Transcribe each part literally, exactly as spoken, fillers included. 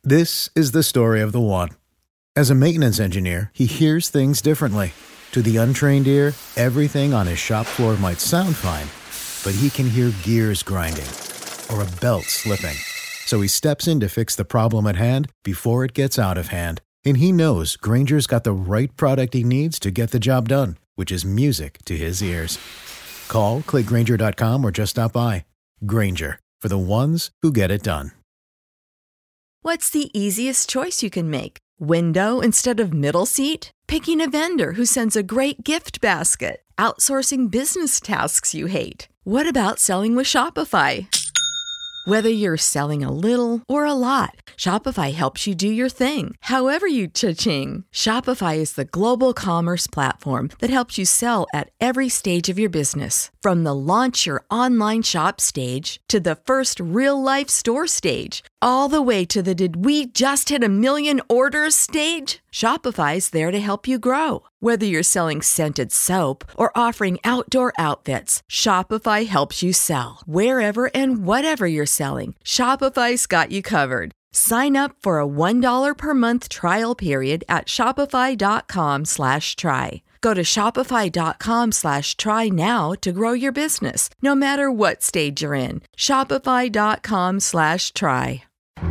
This is the story of the one. As a maintenance engineer, he hears things differently. To the untrained ear, everything on his shop floor might sound fine, but he can hear gears grinding or a belt slipping. So he steps in to fix the problem at hand before it gets out of hand. And he knows Grainger's got the right product he needs to get the job done, which is music to his ears. Call, click Grainger dot com, or just stop by. Grainger, for the ones who get it done. What's the easiest choice you can make? Window instead of middle seat? Picking a vendor who sends a great gift basket? Outsourcing business tasks you hate? What about selling with Shopify? Whether you're selling a little or a lot, Shopify helps you do your thing, however you cha-ching. Shopify is the global commerce platform that helps you sell at every stage of your business. From the launch your online shop stage to the first real-life store stage, all the way to the did we just hit a million orders stage. Shopify's there to help you grow. Whether you're selling scented soap or offering outdoor outfits, Shopify helps you sell. Wherever and whatever you're selling, Shopify's got you covered. Sign up for a one dollar per month trial period at shopify.com slash try. Go to shopify.com slash try now to grow your business, no matter what stage you're in. Shopify.com slash try.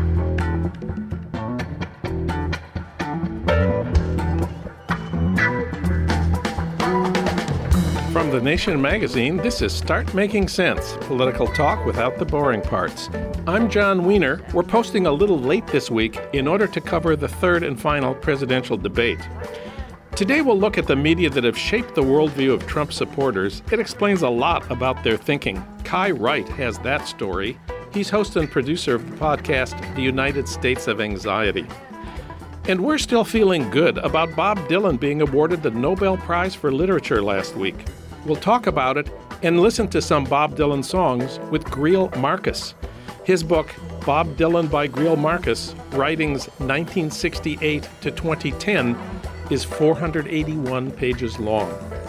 From The Nation magazine, this is Start Making Sense, political talk without the boring parts. I'm John Wiener. We're posting a little late this week in order to cover the third and final presidential debate. Today we'll look at the media that have shaped the worldview of Trump supporters. It explains a lot about their thinking. Kai Wright has that story. He's host and producer of the podcast, The United States of Anxiety. And we're still feeling good about Bob Dylan being awarded the Nobel Prize for Literature last week. We'll talk about it and listen to some Bob Dylan songs with Greil Marcus. His book, Bob Dylan by Greil Marcus, Writings nineteen sixty-eight to twenty ten, is four hundred eighty-one pages long.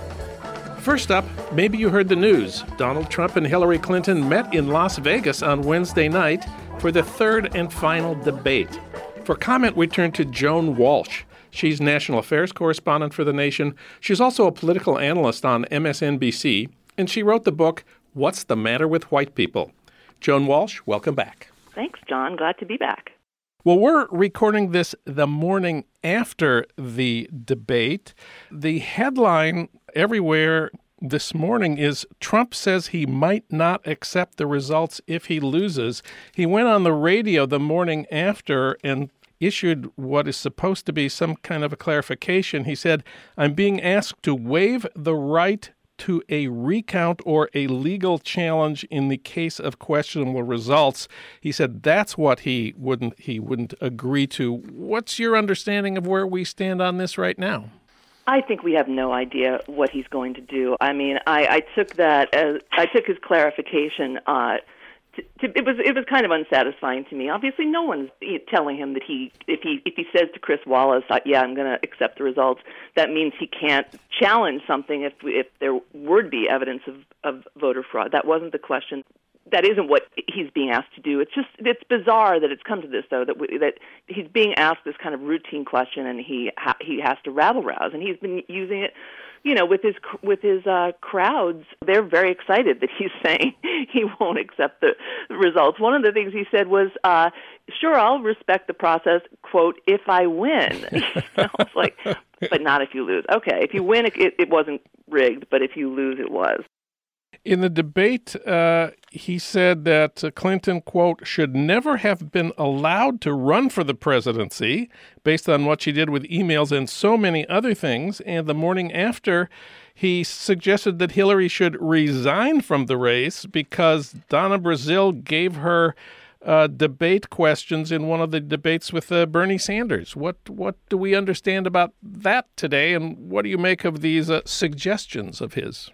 First up, maybe you heard the news. Donald Trump and Hillary Clinton met in Las Vegas on Wednesday night for the third and final debate. For comment, we turn to Joan Walsh. She's national affairs correspondent for The Nation. She's also a political analyst on M S N B C, and she wrote the book, What's the Matter with White People? Joan Walsh, welcome back. Thanks, John. Glad to be back. Well, we're recording this the morning after the debate. The headline everywhere this morning is Trump says he might not accept the results if he loses. He went on the radio the morning after and issued what is supposed to be some kind of a clarification. He said, I'm being asked to waive the right to a recount or a legal challenge in the case of questionable results. He said that's what he wouldn't he wouldn't agree to. What's your understanding of where we stand on this right now? I think we have no idea what he's going to do. I mean, I, I took that as I took his clarification. Uh, to, to, it was it was kind of unsatisfying to me. Obviously, no one's telling him that he if he if he says to Chris Wallace, "Yeah, I'm going to accept the results," that means he can't challenge something if if there would be evidence of, of voter fraud. That wasn't the question. That isn't what he's being asked to do. It's just it's bizarre that it's come to this, though, that we, that he's being asked this kind of routine question, and he ha- he has to rabble rouse, and he's been using it, you know, with his with his uh, crowds. They're very excited that he's saying he won't accept the results. One of the things he said was, uh, "Sure, I'll respect the process." Quote, "If I win." I was like, but not if you lose. Okay, if you win, it, it wasn't rigged, but if you lose, it was. In the debate, uh, he said that uh, Clinton, quote, should never have been allowed to run for the presidency based on what she did with emails and so many other things. And the morning after, he suggested that Hillary should resign from the race because Donna Brazile gave her uh, debate questions in one of the debates with uh, Bernie Sanders. What what do we understand about that today, and what do you make of these uh, suggestions of his?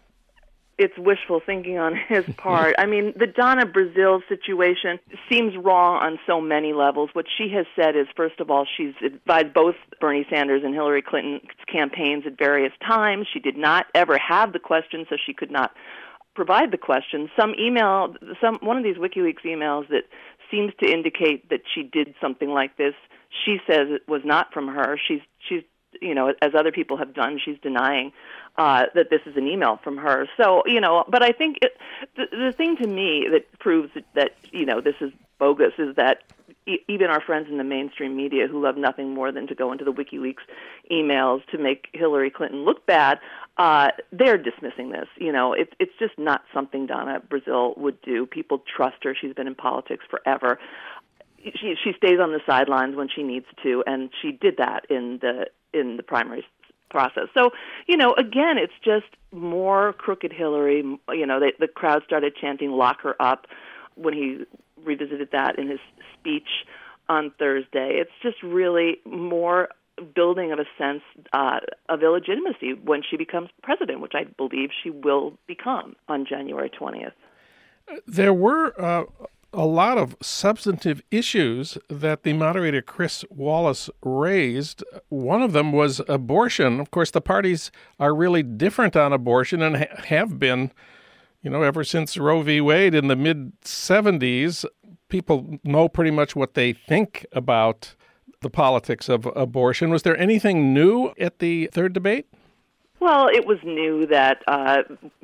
It's wishful thinking on his part. I mean, the Donna Brazile situation seems wrong on so many levels. What she has said is, first of all, she's advised both Bernie Sanders and Hillary Clinton's campaigns at various times. She did not ever have the questions, so she could not provide the questions. Some email, some one of these WikiLeaks emails that seems to indicate that she did something like this. She says it was not from her. She's, she's, you know, as other people have done, she's denying uh, that this is an email from her. So, you know, but I think it, the, the thing to me that proves that, that, you know, this is bogus is that e- even our friends in the mainstream media who love nothing more than to go into the WikiLeaks emails to make Hillary Clinton look bad, uh, they're dismissing this. You know, it, it's just not something Donna Brazile would do. People trust her. She's been in politics forever. She, she stays on the sidelines when she needs to, and she did that in the in the primary process. So, you know, again, it's just more crooked Hillary. You know, they, the crowd started chanting "lock her up" when he revisited that in his speech on Thursday. It's just really more building of a sense uh, of illegitimacy when she becomes president, which I believe she will become on January twentieth. There were uh, a lot of substantive issues that the moderator, Chris Wallace, raised. One of them was abortion. Of course, the parties are really different on abortion and ha- have been, you know, ever since Roe v. Wade in the mid seventies. People know pretty much what they think about the politics of abortion. Was there anything new at the third debate? Well, it was new that uh,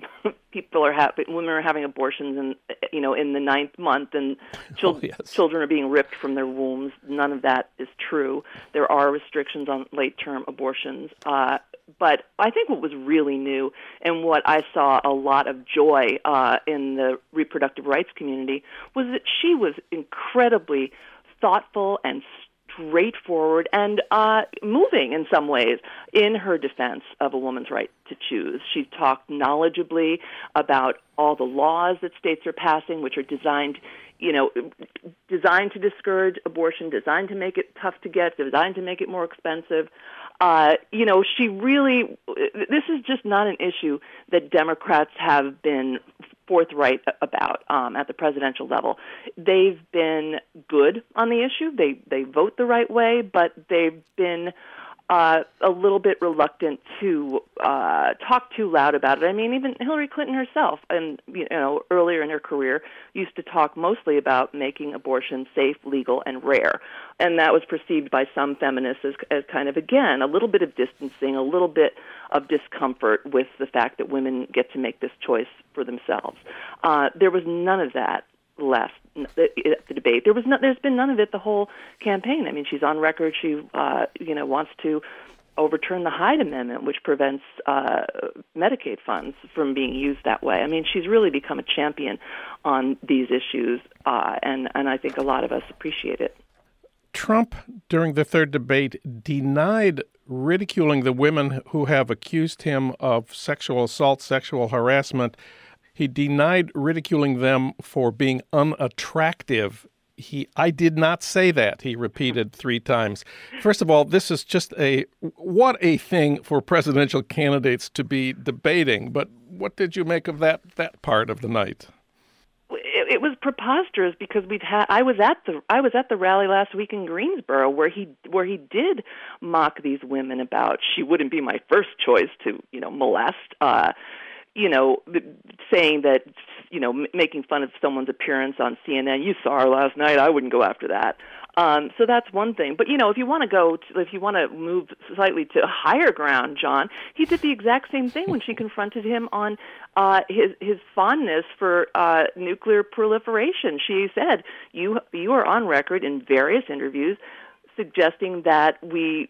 people are having, women are having abortions, in, you know, in the ninth month, and chil- oh, yes. children are being ripped from their wombs. None of that is true. There are restrictions on late-term abortions, uh, but I think what was really new and what I saw a lot of joy uh, in the reproductive rights community was that she was incredibly thoughtful and straightforward and uh, moving in some ways in her defense of a woman's right to choose. She talked knowledgeably about all the laws that states are passing, which are designed, you know, designed to discourage abortion, designed to make it tough to get, designed to make it more expensive. Uh, you know, she really, this is just not an issue that Democrats have been forthright about um, at the presidential level. They've been good on the issue. They they vote the right way, but they've been uh, a little bit reluctant to uh, talk too loud about it. I mean, even Hillary Clinton herself, and you know, earlier in her career, used to talk mostly about making abortion safe, legal, and rare, and that was perceived by some feminists as, as kind of, again, a little bit of distancing, a little bit of discomfort with the fact that women get to make this choice for themselves. Uh, there was none of that left at the debate. There was no, there's been none of it the whole campaign. I mean, she's on record. She, uh, you know, wants to overturn the Hyde Amendment, which prevents uh, Medicaid funds from being used that way. I mean, she's really become a champion on these issues, uh, and and I think a lot of us appreciate it. Trump, during the third debate, denied ridiculing the women who have accused him of sexual assault, sexual harassment. He denied ridiculing them for being unattractive. He, I did not say that, he repeated three times. First of all, this is just a, what a thing for presidential candidates to be debating. But what did you make of that, that part of the night? It, it was preposterous because we'd had. I was at the I was at the rally last week in Greensboro where he where he did mock these women about she wouldn't be my first choice to you know molest. Uh, you know, saying that you know m- making fun of someone's appearance on C N N. You saw her last night. I wouldn't go after that. Um, so that's one thing. But, you know, if you want to go, to, if you want to move slightly to higher ground, John, he did the exact same thing when she confronted him on uh, his his fondness for uh, nuclear proliferation. She said, you you are on record in various interviews suggesting that we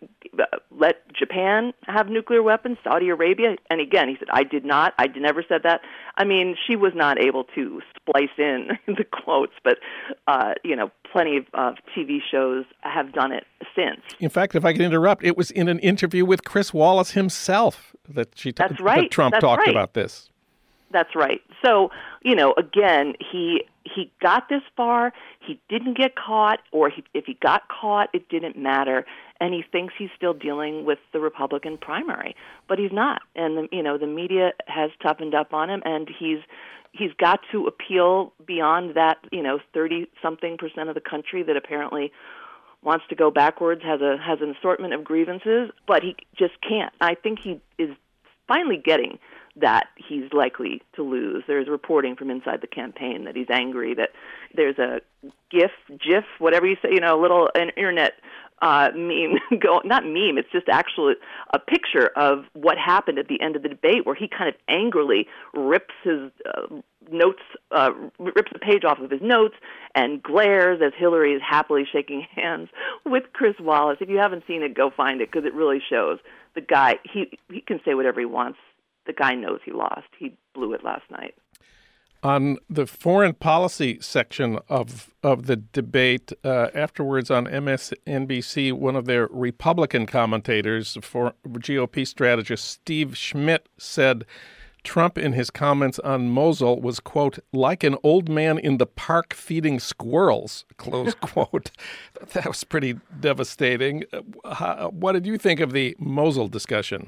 let Japan have nuclear weapons, Saudi Arabia. And again, he said, I did not. I never said that. I mean, she was not able to splice in the quotes, but, uh, you know, plenty of uh, T V shows have done it since. In fact, if I can interrupt, it was in an interview with Chris Wallace himself that she t- That's right. that Trump That's talked right. about this. That's right. So, you know, again, he he got this far. He didn't get caught, or he, if he got caught, it didn't matter. And he thinks he's still dealing with the Republican primary, but he's not. And the, you know, the media has toughened up on him, and he's he's got to appeal beyond that. You know, thirty something percent of the country that apparently wants to go backwards, has a has an assortment of grievances, but he just can't. I think he is finally getting that he's likely to lose. There's reporting from inside the campaign that he's angry, that there's a GIF, GIF, whatever you say, you know, a little an internet uh, meme, go, not meme, it's just actually a picture of what happened at the end of the debate where he kind of angrily rips his uh, notes, uh, rips a page off of his notes and glares as Hillary is happily shaking hands with Chris Wallace. If you haven't seen it, go find it, because it really shows the guy, he, he can say whatever he wants. The guy knows he lost. He blew it last night. On the foreign policy section of of the debate, uh, afterwards on M S N B C, one of their Republican commentators, for G O P strategist Steve Schmidt, said Trump in his comments on Mosul was, quote, like an old man in the park feeding squirrels, close quote. That was pretty devastating. Uh, what did you think of the Mosul discussion?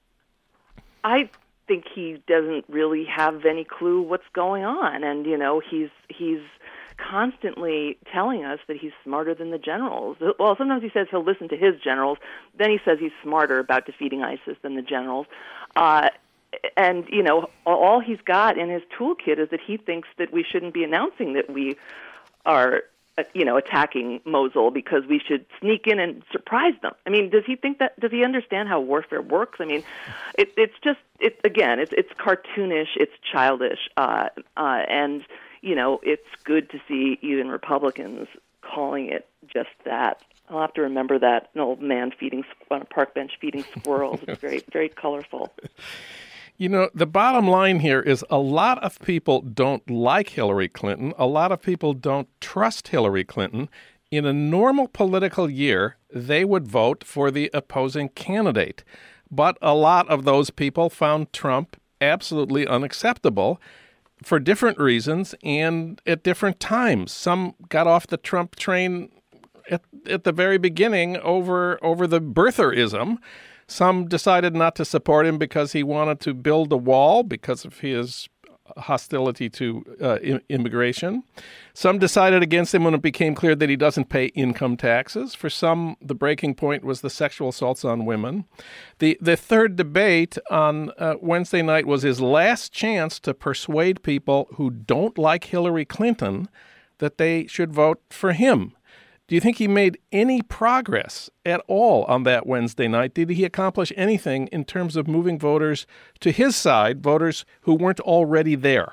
I think he doesn't really have any clue what's going on. And, you know, he's he's constantly telling us that he's smarter than the generals. Well, sometimes he says he'll listen to his generals. Then he says he's smarter about defeating ISIS than the generals. Uh, and, you know, all he's got in his toolkit is that he thinks that we shouldn't be announcing that we are, you know, attacking Mosul because we should sneak in and surprise them. I mean, does he think that, does he understand how warfare works? I mean, it, it's just, it, again, it's, it's cartoonish, it's childish, uh, uh, and, you know, it's good to see even Republicans calling it just that. I'll have to remember that, an old man feeding on a park bench feeding squirrels. It's very, very colorful. You know, the bottom line here is a lot of people don't like Hillary Clinton. A lot of people don't trust Hillary Clinton. In a normal political year, they would vote for the opposing candidate. But a lot of those people found Trump absolutely unacceptable for different reasons and at different times. Some got off the Trump train at, at the very beginning over, over the birtherism. Some decided not to support him because he wanted to build a wall because of his hostility to uh, I- immigration. Some decided against him when it became clear that he doesn't pay income taxes. For some, the breaking point was the sexual assaults on women. The the third debate on uh, Wednesday night was his last chance to persuade people who don't like Hillary Clinton that they should vote for him. Do you think he made any progress at all on that Wednesday night? Did he accomplish anything in terms of moving voters to his side, voters who weren't already there?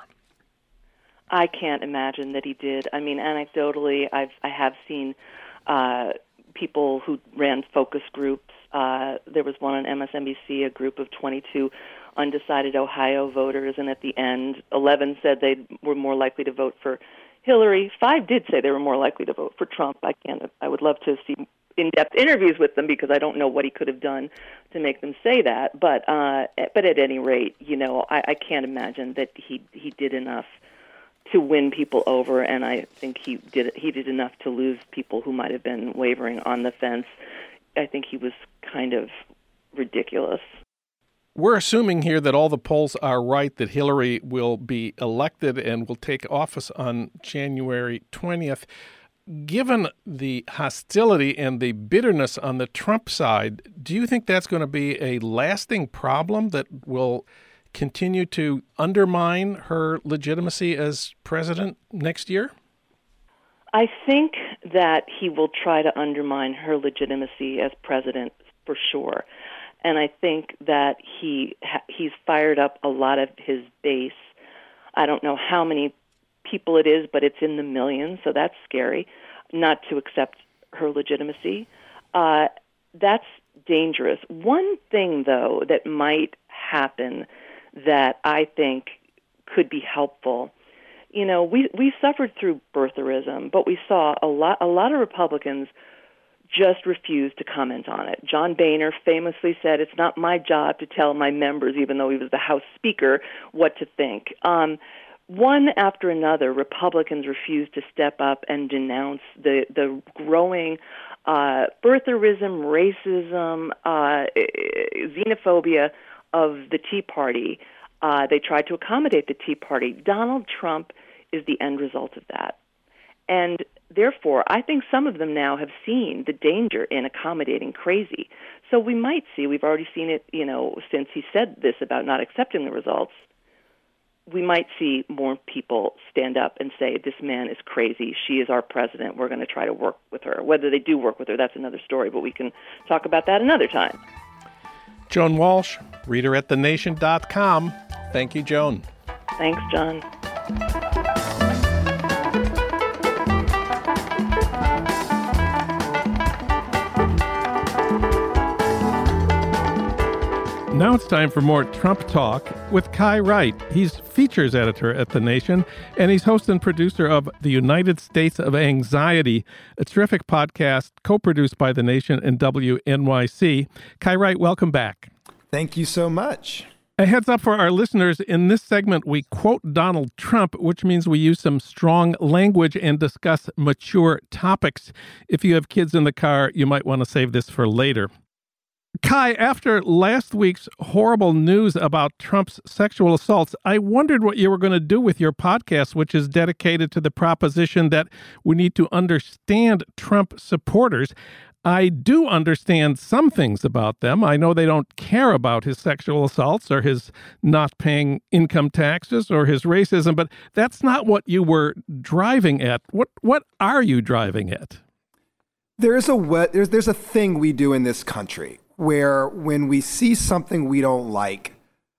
I can't imagine that he did. I mean, anecdotally, I've I have seen uh, people who ran focus groups. Uh, there was one on M S N B C, a group of twenty-two undecided Ohio voters, and at the end, eleven said they were more likely to vote for Hillary. Five did say they were more likely to vote for Trump. I can't. I would love to see in-depth interviews with them because I don't know what he could have done to make them say that. But uh, but at any rate, you know, I, I can't imagine that he he did enough to win people over, and I think he did he did enough to lose people who might have been wavering on the fence. I think he was kind of ridiculous. We're assuming here that all the polls are right, that Hillary will be elected and will take office on January twentieth. Given the hostility and the bitterness on the Trump side, do you think that's going to be a lasting problem that will continue to undermine her legitimacy as president next year? I think that he will try to undermine her legitimacy as president for sure. And I think that he he's fired up a lot of his base. I don't know how many people it is, but it's in the millions, so that's scary, not to accept her legitimacy. Uh, that's dangerous. One thing, though, that might happen that I think could be helpful, you know, we, we suffered through birtherism, but we saw a lot a lot of Republicans just refused to comment on it. John Boehner famously said, "It's not my job to tell my members," even though he was the House Speaker, what to think. Um, one after another, Republicans refused to step up and denounce the, the growing uh, birtherism, racism, uh, xenophobia of the Tea Party. Uh, they tried to accommodate the Tea Party. Donald Trump is the end result of that. And therefore, I think some of them now have seen the danger in accommodating crazy. So we might see, we've already seen it, you know, since he said this about not accepting the results, we might see more people stand up and say, this man is crazy. She is our president. We're going to try to work with her. Whether they do work with her, that's another story, but we can talk about that another time. Joan Walsh, reader at the nation dot com. Thank you, Joan. Thanks, John. Now it's time for more Trump talk with Kai Wright. He's features editor at The Nation, and he's host and producer of The United States of Anxiety, a terrific podcast co-produced by The Nation and W N Y C. Kai Wright, welcome back. Thank you so much. A heads up for our listeners, in this segment we quote Donald Trump, which means we use some strong language and discuss mature topics. If you have kids in the car, you might want to save this for later. Kai, after last week's horrible news about Trump's sexual assaults, I wondered what you were going to do with your podcast, which is dedicated to the proposition that we need to understand Trump supporters. I do understand some things about them. I know they don't care about his sexual assaults or his not paying income taxes or his racism, but that's not what you were driving at. What what are you driving at? There's a there's there's a thing we do in this country where when we see something we don't like,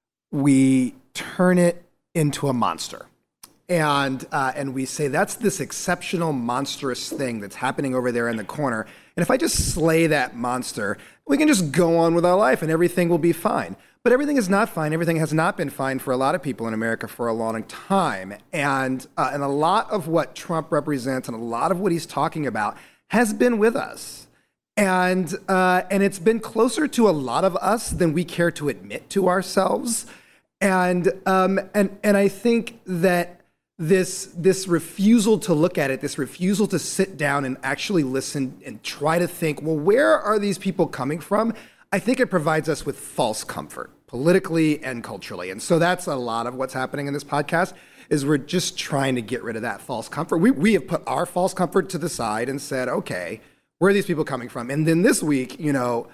we turn it into a monster. And uh, and we say, that's this exceptional, monstrous thing that's happening over there in the corner. And if I just slay that monster, we can just go on with our life and everything will be fine. But everything is not fine. Everything has not been fine for a lot of people in America for a long time. And uh, and a lot of what Trump represents and a lot of what he's talking about has been with us. And uh, and it's been closer to a lot of us than we care to admit to ourselves. And um, and and I think that this this refusal to look at it, this refusal to sit down and actually listen and try to think, well, where are these people coming from? I think it provides us with false comfort, politically and culturally. And so that's a lot of what's happening in this podcast, is we're just trying to get rid of that false comfort. We we have put our false comfort to the side and said, okay, where are these people coming from? And then this week, you know,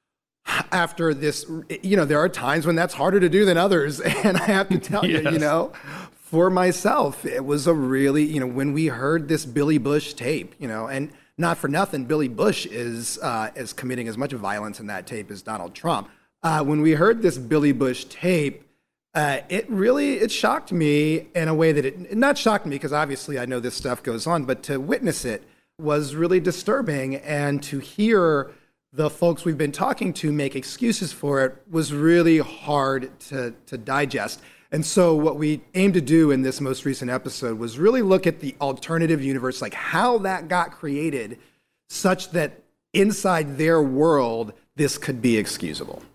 after this, you know, there are times when that's harder to do than others. And I have to tell yes. you, you know, for myself, it was a really, you know, when we heard this Billy Bush tape, you know, and not for nothing, Billy Bush is uh, is committing as much violence in that tape as Donald Trump. Uh, when we heard this Billy Bush tape, uh, it really, it shocked me in a way that it, it not shocked me because obviously I know this stuff goes on, but to witness it was really disturbing. And to hear the folks we've been talking to make excuses for it was really hard to, to digest. And so what we aim to do in this most recent episode was really look at the alternative universe, like how that got created such that inside their world, this could be excusable.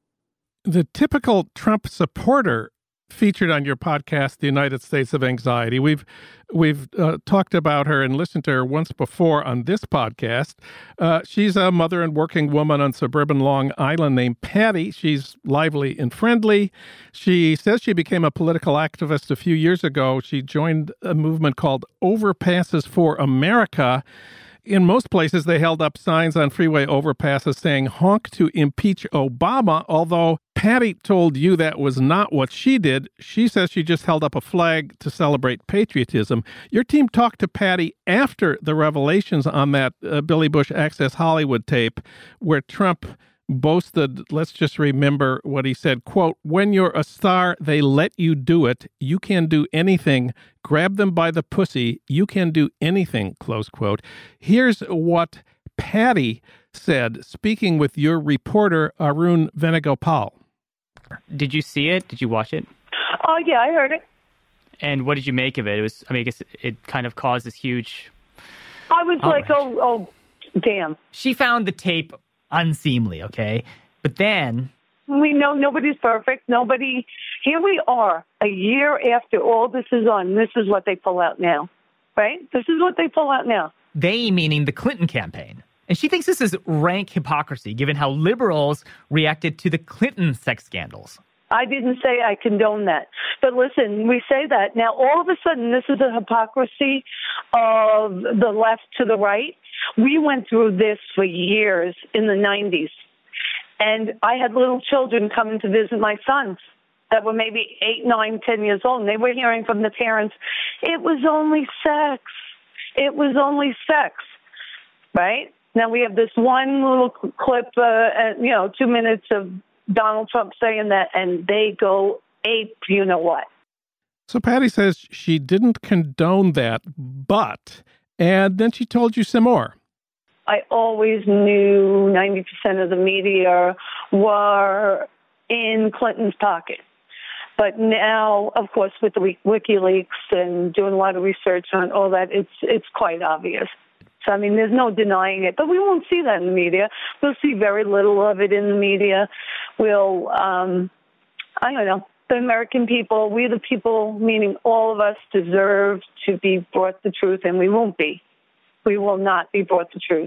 The typical Trump supporter featured on your podcast, The United States of Anxiety. We've we've uh, talked about her and listened to her once before on this podcast. Uh, she's a mother and working woman on suburban Long Island named Patty. She's lively and friendly. She says she became a political activist a few years ago. She joined a movement called Overpasses for America. In most places, they held up signs on freeway overpasses saying, honk to impeach Obama, although Patty told you that was not what she did. She says she just held up a flag to celebrate patriotism. Your team talked to Patty after the revelations on that uh, Billy Bush Access Hollywood tape where Trump boasted, let's just remember what he said, quote, when you're a star, they let you do it. You can do anything. Grab them by the pussy. You can do anything, close quote. Here's what Patty said, speaking with your reporter, Arun Venugopal. Did you see it? Did you watch it? Oh, yeah, I heard it. And what did you make of it? It was, I mean, I guess it kind of caused this huge... I was oh, like, oh, oh, damn. She found the tape unseemly, okay? But then... We know nobody's perfect. Nobody... Here we are, a year after all this is on. This is what they pull out now, right? This is what they pull out now. They, meaning the Clinton campaign. And she thinks this is rank hypocrisy, given how liberals reacted to the Clinton sex scandals. I didn't say I condone that. But listen, we say that. Now, all of a sudden, this is a hypocrisy of the left to the right. We went through this for years in the nineties. And I had little children coming to visit my sons that were maybe eight, nine, ten years old, and they were hearing from the parents, it was only sex. It was only sex, right? Now we have this one little clip, uh, and, you know, two minutes of Donald Trump saying that, and they go ape, you know what. So Patty says she didn't condone that, but, and then she told you some more. I always knew ninety percent of the media were in Clinton's pocket. But now, of course, with the WikiLeaks and doing a lot of research on all that, it's it's quite obvious. So, I mean, there's no denying it. But we won't see that in the media. We'll see very little of it in the media. We'll, um, I don't know, the American people, we the people, meaning all of us, deserve to be brought the truth, and we won't be. We will not be brought the truth.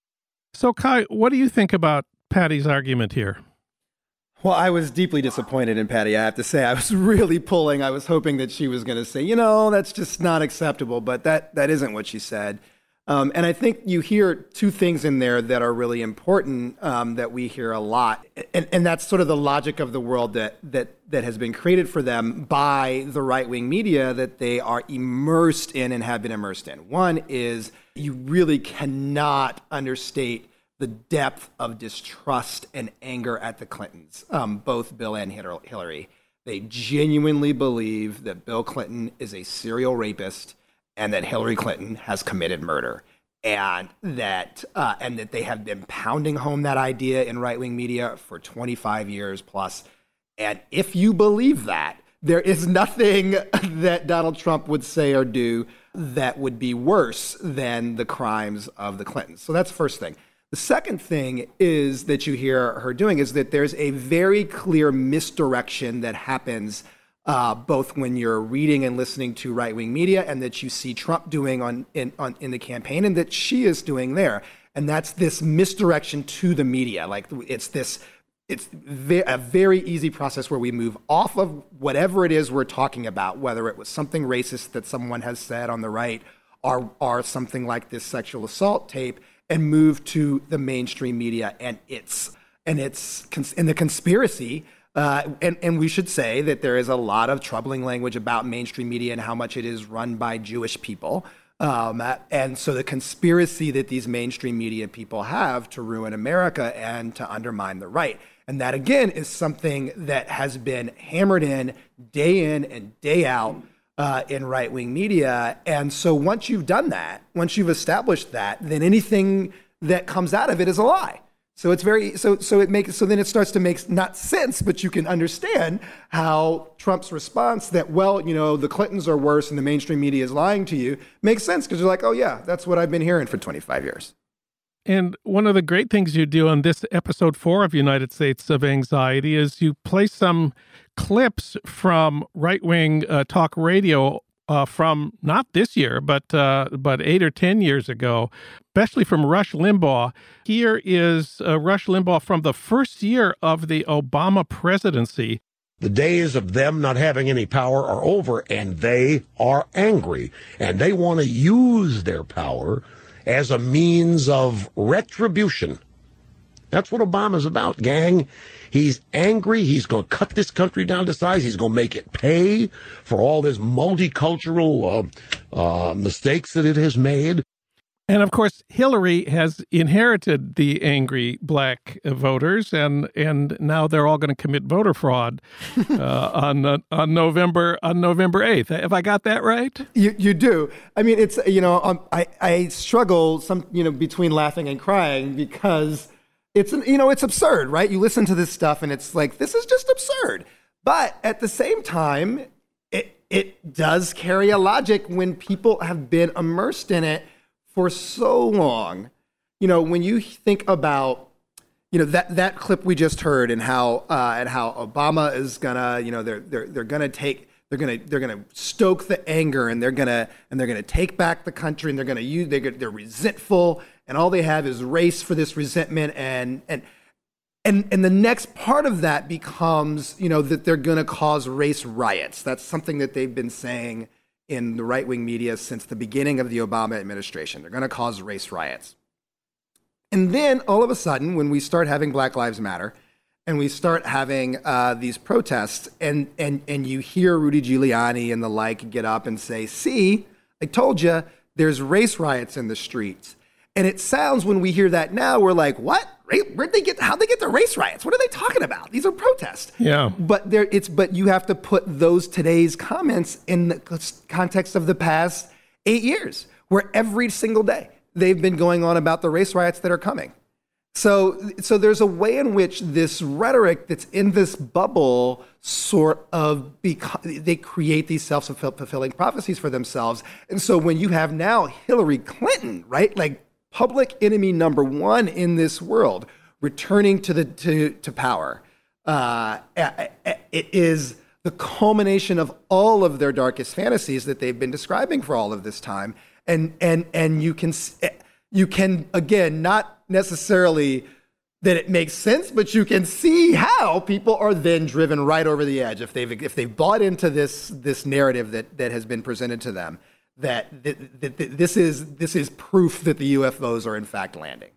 So, Kai, what do you think about Patty's argument here? Well, I was deeply disappointed in Patty, I have to say. I was really pulling. I was hoping that she was going to say, you know, that's just not acceptable, but that that isn't what she said. Um, and I think you hear two things in there that are really important um, that we hear a lot. And, and that's sort of the logic of the world that that that has been created for them by the right-wing media that they are immersed in and have been immersed in. One is you really cannot understate the depth of distrust and anger at the Clintons, um, both Bill and Hillary. They genuinely believe that Bill Clinton is a serial rapist and that Hillary Clinton has committed murder, and that uh, and that they have been pounding home that idea in right-wing media for twenty-five years plus. And if you believe that, there is nothing that Donald Trump would say or do that would be worse than the crimes of the Clintons. So that's the first thing. The second thing is that you hear her doing is that there's a very clear misdirection that happens uh, both when you're reading and listening to right-wing media, and that you see Trump doing on in, on in the campaign, and that she is doing there. And that's this misdirection to the media. Like it's this, it's ve- a very easy process where we move off of whatever it is we're talking about, whether it was something racist that someone has said on the right, or or something like this sexual assault tape, and move to the mainstream media and its and its and the conspiracy. Uh, and, and we should say that there is a lot of troubling language about mainstream media and how much it is run by Jewish people. Um, and so the conspiracy that these mainstream media people have to ruin America and to undermine the right. And that, again, is something that has been hammered in day in and day out uh, in right-wing media. And so once you've done that, once you've established that, then anything that comes out of it is a lie. So it's very so so it makes so then it starts to make not sense, but you can understand how Trump's response that, well, you know, the Clintons are worse and the mainstream media is lying to you makes sense, because you're like, oh yeah, that's what I've been hearing for twenty-five years. And one of the great things you do on this episode four of United States of Anxiety is you play some clips from right-wing uh, talk radio uh, from not this year, but uh, but eight or ten years ago, especially from Rush Limbaugh. Here is uh, Rush Limbaugh from the first year of the Obama presidency. The days of them not having any power are over, and they are angry, and they want to use their power as a means of retribution. That's what Obama's about, gang. He's angry. He's going to cut this country down to size. He's going to make it pay for all this multicultural uh, uh, mistakes that it has made. And of course, Hillary has inherited the angry black voters, and and now they're all going to commit voter fraud uh, on uh, on November on November eighth. Have I got that right? You you do. I mean, it's you know um, I I struggle some you know between laughing and crying, because it's you know it's absurd, right? You listen to this stuff and it's like, this is just absurd. But at the same time, it it does carry a logic when people have been immersed in it for so long. You know, when you think about, you know, that, that clip we just heard, and how uh, and how Obama is gonna, you know, they're they're they're gonna take they're gonna they're gonna stoke the anger, and they're gonna and they're gonna take back the country, and they're gonna use they're they're resentful, and all they have is race for this resentment, and and And and the next part of that becomes, you know, that they're going to cause race riots. That's something that they've been saying in the right-wing media since the beginning of the Obama administration. They're going to cause race riots. And then all of a sudden, when we start having Black Lives Matter and we start having uh, these protests and, and, and you hear Rudy Giuliani and the like get up and say, see, I told you, there's race riots in the streets. And it sounds, when we hear that now, we're like, what? Where'd they get, how'd they get the race riots? What are they talking about? These are protests. Yeah. But there, it's, but you have to put those today's comments in the context of the past eight years, where every single day they've been going on about the race riots that are coming. So, so there's a way in which this rhetoric that's in this bubble sort of, beca- they create these self-fulfilling prophecies for themselves. And so when you have now Hillary Clinton, right, like public enemy number one in this world, returning to the to, to power, uh, it is the culmination of all of their darkest fantasies that they've been describing for all of this time. And and and you can you can again not necessarily that it makes sense, but you can see how people are then driven right over the edge if they've if they've bought into this this narrative that that has been presented to them, that, that, that, that this is this is proof that the U F Os are in fact landing.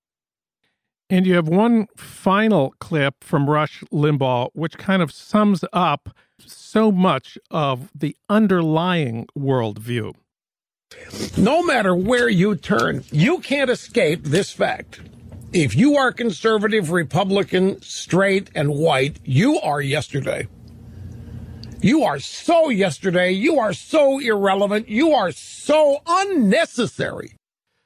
And you have one final clip from Rush Limbaugh, which kind of sums up so much of the underlying worldview. No matter where you turn, you can't escape this fact. If you are conservative, Republican, straight, and white, you are yesterday. You are so yesterday. You are so irrelevant. You are so unnecessary.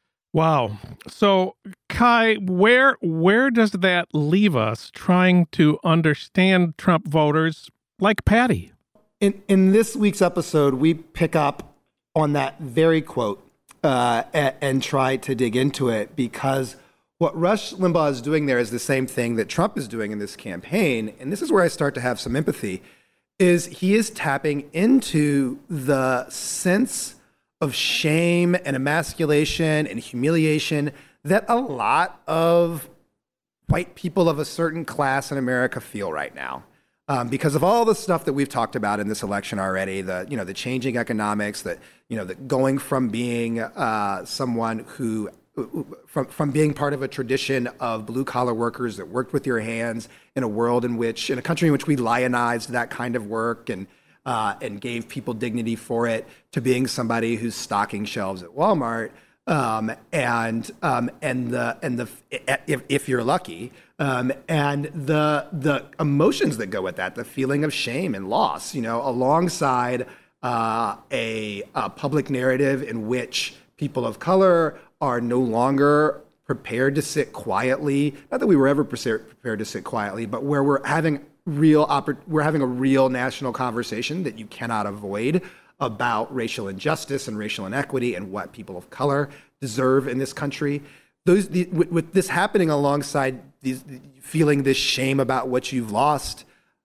Wow. So, Kai, where where does that leave us trying to understand Trump voters like Patty? In in this week's episode, we pick up on that very quote uh, and, and try to dig into it, because what Rush Limbaugh is doing there is the same thing that Trump is doing in this campaign. And this is where I start to have some empathy, is he is tapping into the sense of shame and emasculation and humiliation that a lot of white people of a certain class in America feel right now. Um, because of all the stuff that we've talked about in this election already, the you know the changing economics, that you know the going from being uh, someone who from from being part of a tradition of blue collar workers that worked with your hands in a world in which in a country in which we lionized that kind of work and uh, and gave people dignity for it, to being somebody who's stocking shelves at Walmart. Um, and um, and the and the if, if you're lucky, um, and the the emotions that go with that, the feeling of shame and loss, you know, alongside uh, a, a public narrative in which people of color are no longer prepared to sit quietly. Not that we were ever prepared to sit quietly, but where we're having real oppor- we're having a real national conversation that you cannot avoid about racial injustice and racial inequity and what people of color deserve in this country. Those the, with, with this happening alongside these, feeling this shame about what you've lost,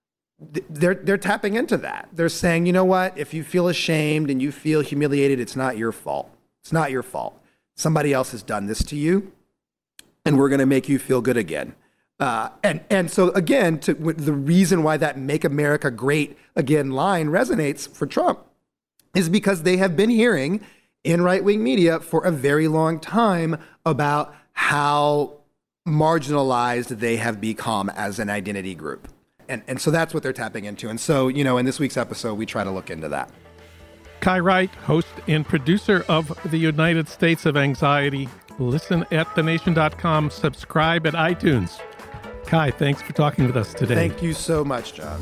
they're they're tapping into that. They're saying, you know what? If you feel ashamed and you feel humiliated, it's not your fault. It's not your fault. Somebody else has done this to you, and we're going to make you feel good again. Uh, and and so again, to, the reason why that "Make America Great Again" line resonates for Trump is because they have been hearing in right-wing media for a very long time about how marginalized they have become as an identity group. And and so that's what they're tapping into. And so, you know, in this week's episode, we try to look into that. Kai Wright, host and producer of The United States of Anxiety. Listen at the nation dot com. Subscribe at iTunes. Kai, thanks for talking with us today. Thank you so much, John.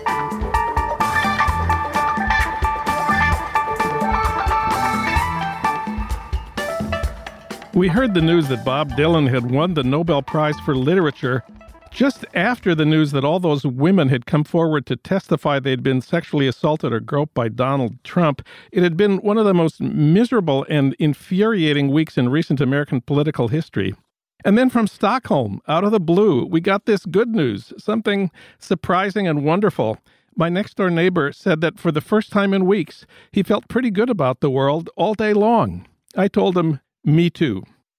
We heard the news that Bob Dylan had won the Nobel Prize for Literature just after the news that all those women had come forward to testify they'd been sexually assaulted or groped by Donald Trump. It had been one of the most miserable and infuriating weeks in recent American political history. And then from Stockholm, out of the blue, we got this good news, something surprising and wonderful. My next-door neighbor said that for the first time in weeks, he felt pretty good about the world all day long. I told him, me too.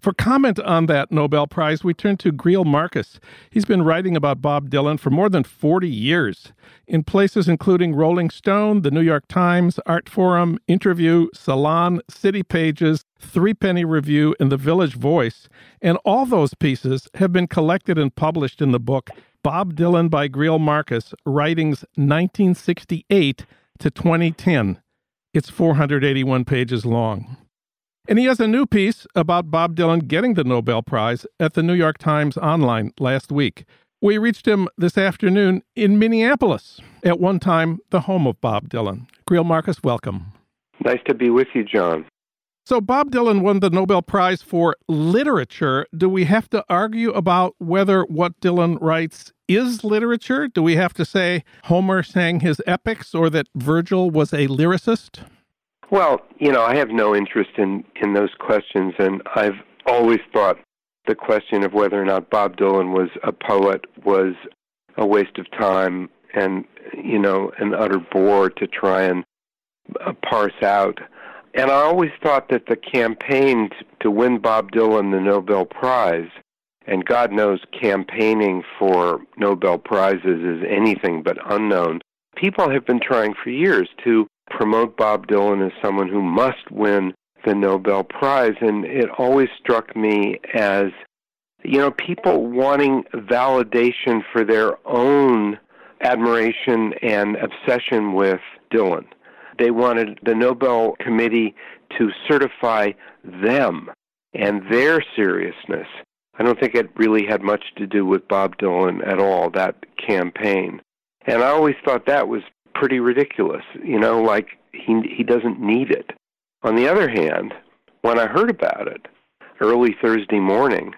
For comment on that Nobel Prize, we turn to Greil Marcus. He's been writing about Bob Dylan for more than forty years, in places including Rolling Stone, The New York Times, Artforum, Interview, Salon, City Pages, Threepenny Review, and The Village Voice. And all those pieces have been collected and published in the book Bob Dylan by Greil Marcus, Writings nineteen sixty-eight to twenty ten. It's four hundred eighty-one pages long. And he has a new piece about Bob Dylan getting the Nobel Prize at the New York Times Online last week. We reached him this afternoon in Minneapolis, at one time the home of Bob Dylan. Greil Marcus, welcome. Nice to be with you, John. So Bob Dylan won the Nobel Prize for Literature. Do we have to argue about whether what Dylan writes is literature? Do we have to say Homer sang his epics or that Virgil was a lyricist? Well, you know, I have no interest in, in those questions, and I've always thought the question of whether or not Bob Dylan was a poet was a waste of time and, you know, an utter bore to try and uh, parse out. And I always thought that the campaign t- to win Bob Dylan the Nobel Prize, and God knows campaigning for Nobel Prizes is anything but unknown, people have been trying for years to promote Bob Dylan as someone who must win the Nobel Prize, and it always struck me as, you know, people wanting validation for their own admiration and obsession with Dylan. They wanted the Nobel Committee to certify them and their seriousness. I don't think it really had much to do with Bob Dylan at all, that campaign. And I always thought that was pretty ridiculous, you know, like he he doesn't need it. On the other hand, when I heard about it early Thursday morning,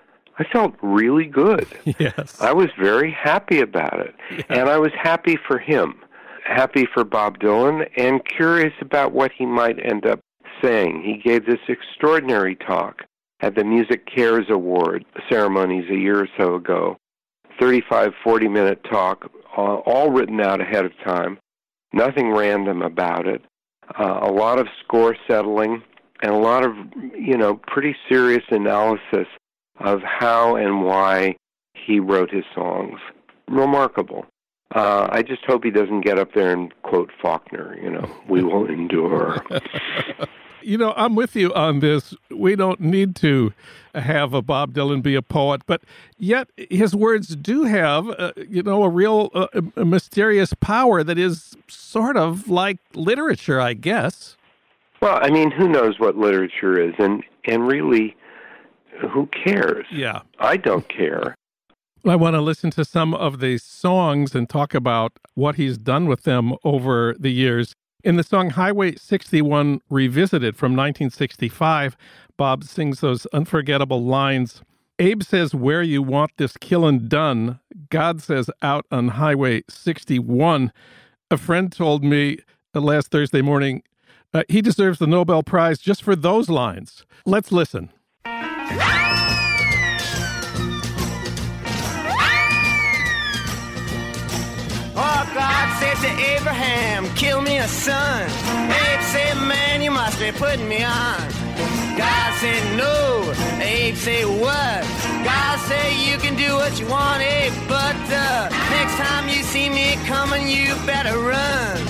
I felt really good. Yes. I was very happy about it. Yeah. And I was happy for him, happy for Bob Dylan, and curious about what he might end up saying. He gave this extraordinary talk at the Music Cares Award ceremonies a year or so ago, thirty-five, forty-minute talk, uh, all written out ahead of time, nothing random about it, uh, a lot of score settling, and a lot of, you know, pretty serious analysis of how and why he wrote his songs. Remarkable. Uh, I just hope he doesn't get up there and quote Faulkner, you know, we will endure. You know, I'm with you on this. We don't need to have a Bob Dylan be a poet, but yet his words do have, uh, you know, a real uh, a mysterious power that is sort of like literature, I guess. Well, I mean, who knows what literature is, and, and really, who cares? Yeah. I don't care. I want to listen to some of these songs and talk about what he's done with them over the years. In the song Highway sixty-one Revisited from nineteen sixty-five, Bob sings those unforgettable lines. Abe says, where you want this killin' done. God says, out on Highway sixty-one. A friend told me uh, last Thursday morning uh, he deserves the Nobel Prize just for those lines. Let's listen. Oh, God said to Abraham, kill me a son. Abe said, man, you must be putting me on. God said, no. Abe said, what? God said, you can do what you want, Abe, but uh, next time you see me coming, you better run.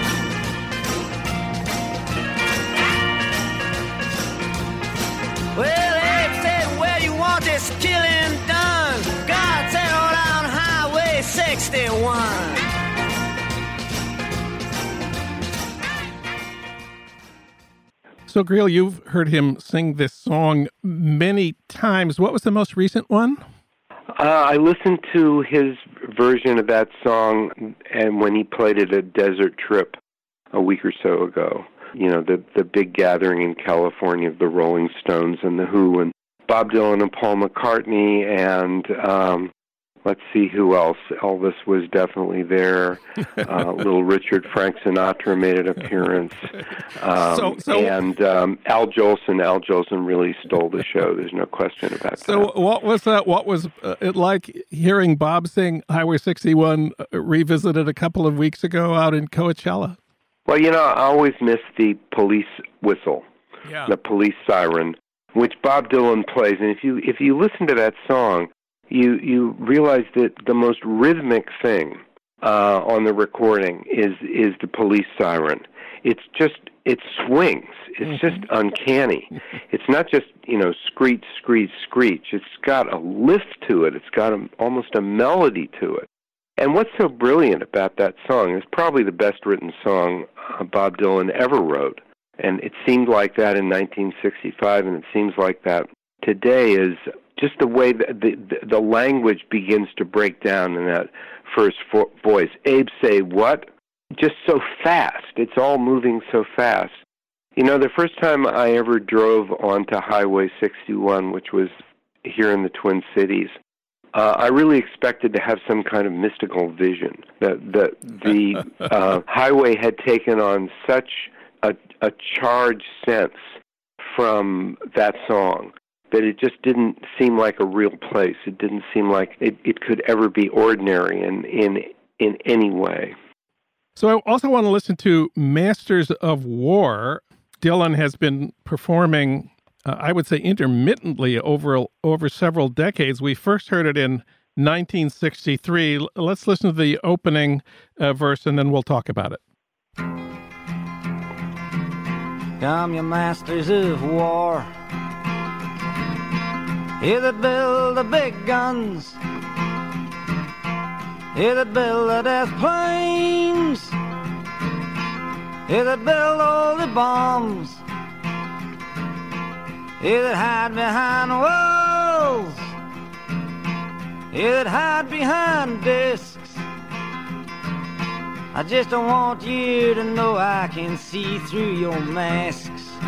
Well, Abe said, where you want this killing done? God said, oh, down Highway sixty-one. So, Greil, you've heard him sing this song many times. What was the most recent one? Uh, I listened to his version of that song and when he played it at Desert Trip a week or so ago. You know, the the big gathering in California of the Rolling Stones and The Who and Bob Dylan and Paul McCartney and, um, let's see who else. Elvis was definitely there. Uh, little Richard Frank Sinatra made an appearance. Um, so, so, and um, Al Jolson. Al Jolson really stole the show. There's no question about so that. So what was that? What was uh, it like hearing Bob sing Highway sixty-one uh, Revisited a couple of weeks ago out in Coachella? Well, you know, I always miss the police whistle, yeah. the police siren which Bob Dylan plays. And if you if you listen to that song, you you realize that the most rhythmic thing uh, on the recording is is the police siren. It's just it swings. It's just uncanny. It's not just, you know, screech, screech, screech. It's got a lift to it. It's got a, almost a melody to it. And what's so brilliant about that song is probably the best written song uh, Bob Dylan ever wrote. And it seemed like that in nineteen sixty-five, and it seems like that today, is just the way that the, the, the language begins to break down in that first fo- voice. Abe say what? Just so fast. It's all moving so fast. You know, the first time I ever drove onto Highway sixty-one, which was here in the Twin Cities, uh, I really expected to have some kind of mystical vision. That the, the uh, highway had taken on such a, a charged sense from that song that it just didn't seem like a real place. It didn't seem like it, it could ever be ordinary in, in in any way. So I also want to listen to Masters of War. Dylan has been performing, uh, I would say, intermittently over over several decades. We first heard it in nineteen sixty-three. L- let's listen to the opening uh, verse, and then we'll talk about it. Come, you masters of war, you that build the big guns, you that build the death planes, you that build all the bombs, you that hide behind walls, you that hide behind discs. I just don't want you to know I can see through your masks.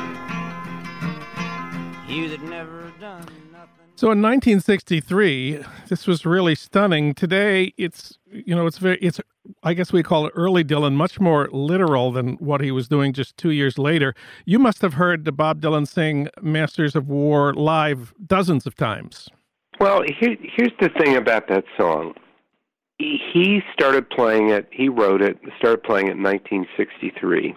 You that never done nothing. So in nineteen sixty-three, this was really stunning. Today, it's, you know, it's very, it's, I guess we call it early Dylan, much more literal than what he was doing just two years later. You must have heard Bob Dylan sing Masters of War live dozens of times. Well, here, here's the thing about that song. He, he started playing it, he wrote it, started playing it in nineteen sixty-three.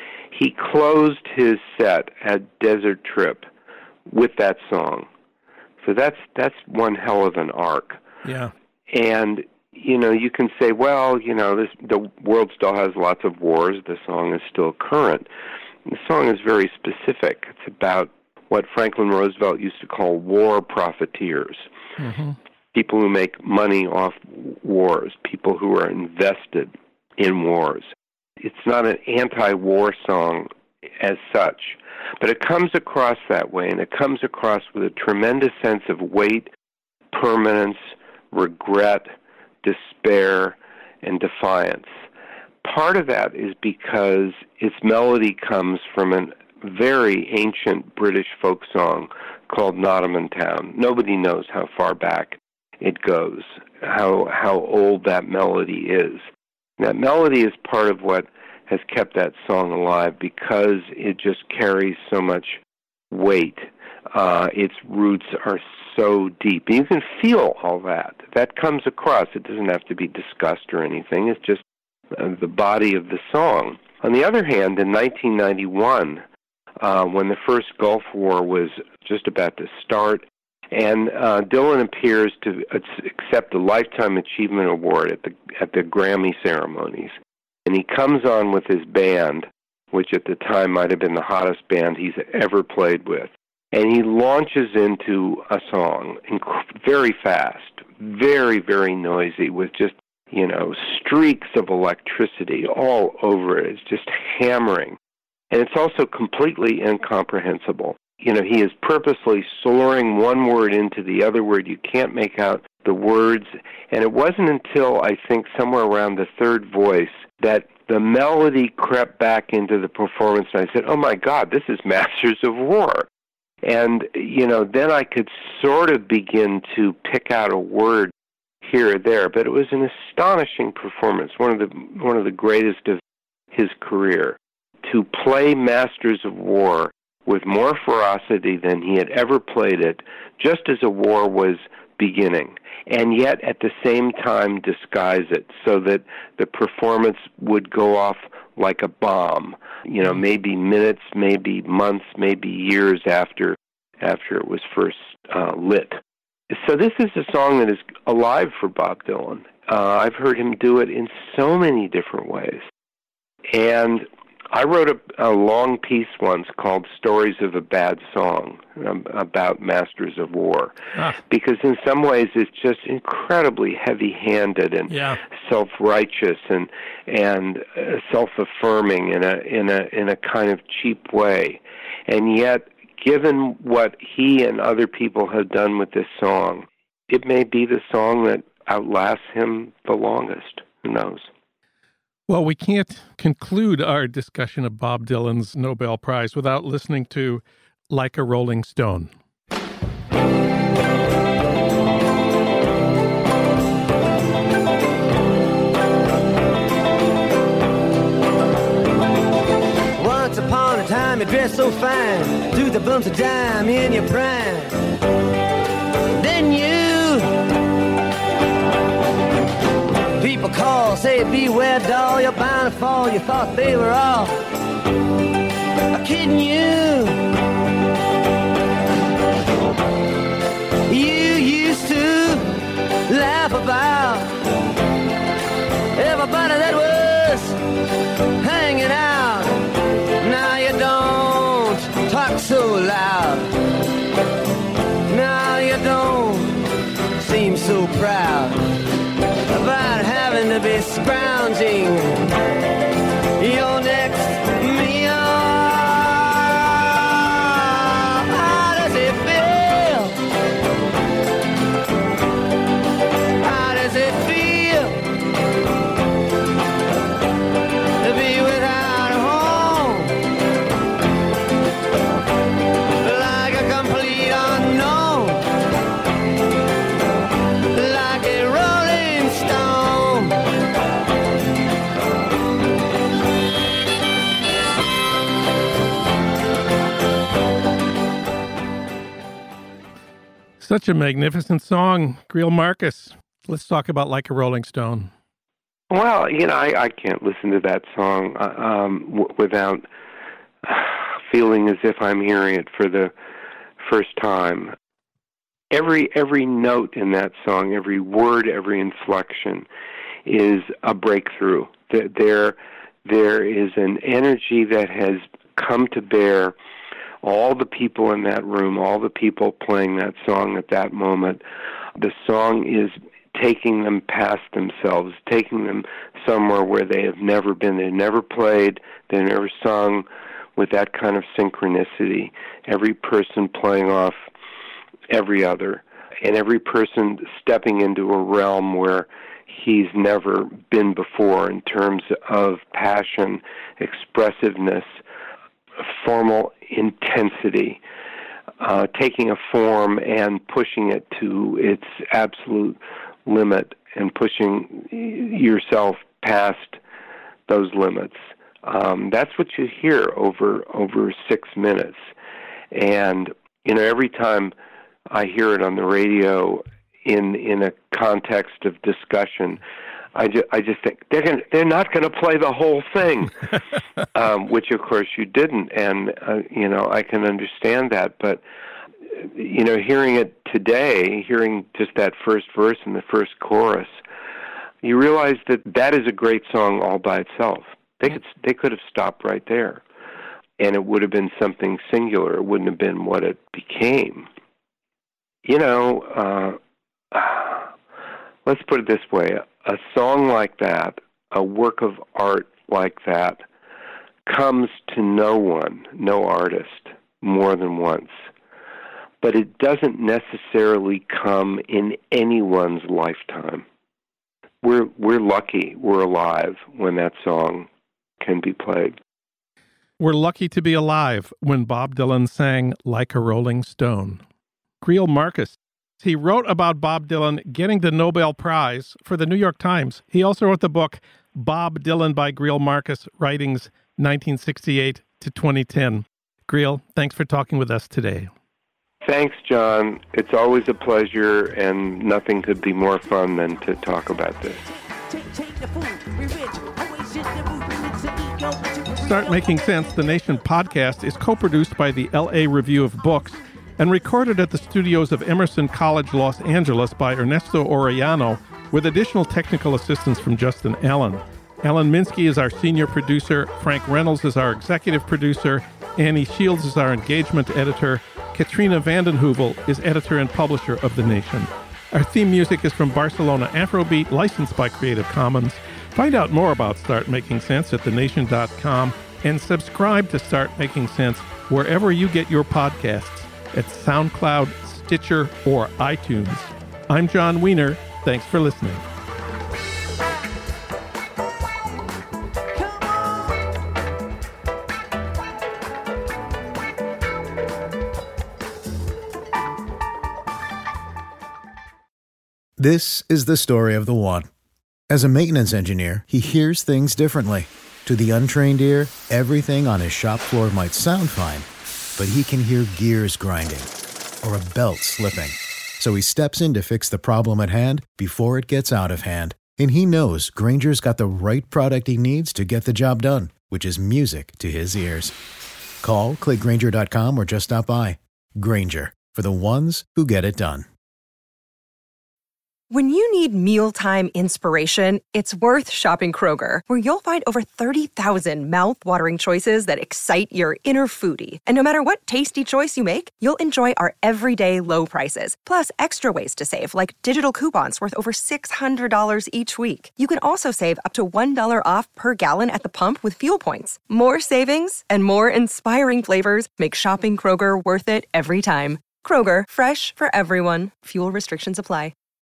He closed his set at Desert Trip with that song. So that's that's one hell of an arc. Yeah. And, you know, you can say, well, you know, this the world still has lots of wars. The song is still current. The song is very specific. It's about what Franklin Roosevelt used to call war profiteers. Mm-hmm. People who make money off wars, people who are invested in wars. It's not an anti-war song as such, but it comes across that way, and it comes across with a tremendous sense of weight, permanence, regret, despair, and defiance. Part of that is because its melody comes from a very ancient British folk song called Nottingham Town. Nobody knows how far back it goes, how how old that melody is. That melody is part of what has kept that song alive because it just carries so much weight. Uh, its roots are so deep. And you can feel all that. That comes across. It doesn't have to be discussed or anything. It's just uh, the body of the song. On the other hand, in nineteen ninety-one, uh, when the first Gulf War was just about to start, and uh, Dylan appears to accept a Lifetime Achievement Award at the at the Grammy ceremonies. And he comes on with his band, which at the time might have been the hottest band he's ever played with. And he launches into a song very fast, very, very noisy, with just, you know, streaks of electricity all over it. It's just hammering. And it's also completely incomprehensible. You know, he is purposely soaring one word into the other word. You can't make out the words. And it wasn't until, I think, somewhere around the third voice that the melody crept back into the performance. And I said, oh, my God, this is Masters of War. And, you know, then I could sort of begin to pick out a word here or there. But it was an astonishing performance, one of the one of the greatest of his career. To play Masters of War with more ferocity than he had ever played it, just as a war was beginning, and yet at the same time disguise it so that the performance would go off like a bomb, you know, maybe minutes, maybe months, maybe years after after it was first uh, lit. So this is a song that is alive for Bob Dylan. Uh, I've heard him do it in so many different ways. And I wrote a, a long piece once called Stories of a Bad Song um, about Masters of War, ah. because in some ways it's just incredibly heavy-handed and yeah. self-righteous and and uh, self-affirming in a in a in a kind of cheap way. And yet, given what he and other people have done with this song, it may be the song that outlasts him the longest. Who knows? Well, we can't conclude our discussion of Bob Dylan's Nobel Prize without listening to Like a Rolling Stone. Once upon a time you dressed so fine, threw the bumps of dime in your prime. Then you people call, say beware doll, you're bound to fall. You thought they were all kidding you. You used to laugh about everybody that was hanging out. Now you don't talk so loud. Now you don't seem so proud about having to be scrounging your next meal. How does it feel? How does it feel to be without a home? Like a complete unknown. Like a rolling stone. Such a magnificent song, Greil Marcus. Let's talk about Like a Rolling Stone. Well, you know, I, I can't listen to that song uh, um, w- without feeling as if I'm hearing it for the first time. Every every note in that song, every word, every inflection is a breakthrough. There, there is an energy that has come to bear all the people in that room, all the people playing that song at that moment. The song is taking them past themselves, taking them somewhere where they have never been. They've never played, they've never sung with that kind of synchronicity. Every person playing off every other, and every person stepping into a realm where he's never been before in terms of passion, expressiveness, formal intensity, uh, taking a form and pushing it to its absolute limit and pushing yourself past those limits. Um, that's what you hear over over six minutes. And, you know, every time I hear it on the radio in in a context of discussion, I just, I just think they're gonna, they're not going to play the whole thing, um, which of course you didn't, and uh, you know I can understand that. But you know, hearing it today, hearing just that first verse and the first chorus, you realize that that is a great song all by itself. They could they could have stopped right there, and it would have been something singular. It wouldn't have been what it became. You know, uh, let's put it this way. A song like that, a work of art like that, comes to no one, no artist, more than once. But it doesn't necessarily come in anyone's lifetime. We're we're lucky we're alive when that song can be played. We're lucky to be alive when Bob Dylan sang Like a Rolling Stone. Greil Marcus. He wrote about Bob Dylan getting the Nobel Prize for the New York Times. He also wrote the book Bob Dylan by Greil Marcus, Writings nineteen sixty-eight to twenty ten. Greil, thanks for talking with us today. Thanks, John. It's always a pleasure, and nothing could be more fun than to talk about this. Start Making Sense, the Nation podcast, is co-produced by the L A Review of Books and recorded at the studios of Emerson College, Los Angeles by Ernesto Orellano, with additional technical assistance from Justin Allen. Alan Minsky is our senior producer, Frank Reynolds is our executive producer, Annie Shields is our engagement editor, Katrina Vanden Heuvel is editor and publisher of The Nation. Our theme music is from Barcelona Afrobeat, licensed by Creative Commons. Find out more about Start Making Sense at the nation dot com and subscribe to Start Making Sense wherever you get your podcasts, at SoundCloud, Stitcher, or iTunes. I'm John Wiener. Thanks for listening. This is the story of the one. As a maintenance engineer, he hears things differently. To the untrained ear, everything on his shop floor might sound fine, but he can hear gears grinding or a belt slipping. So he steps in to fix the problem at hand before it gets out of hand. And he knows Grainger's got the right product he needs to get the job done, which is music to his ears. Call, click Grainger dot com, or just stop by. Grainger, for the ones who get it done. When you need mealtime inspiration, it's worth shopping Kroger, where you'll find over thirty thousand mouth-watering choices that excite your inner foodie. And no matter what tasty choice you make, you'll enjoy our everyday low prices, plus extra ways to save, like digital coupons worth over six hundred dollars each week. You can also save up to one dollar off per gallon at the pump with fuel points. More savings and more inspiring flavors make shopping Kroger worth it every time. Kroger, fresh for everyone. Fuel restrictions apply.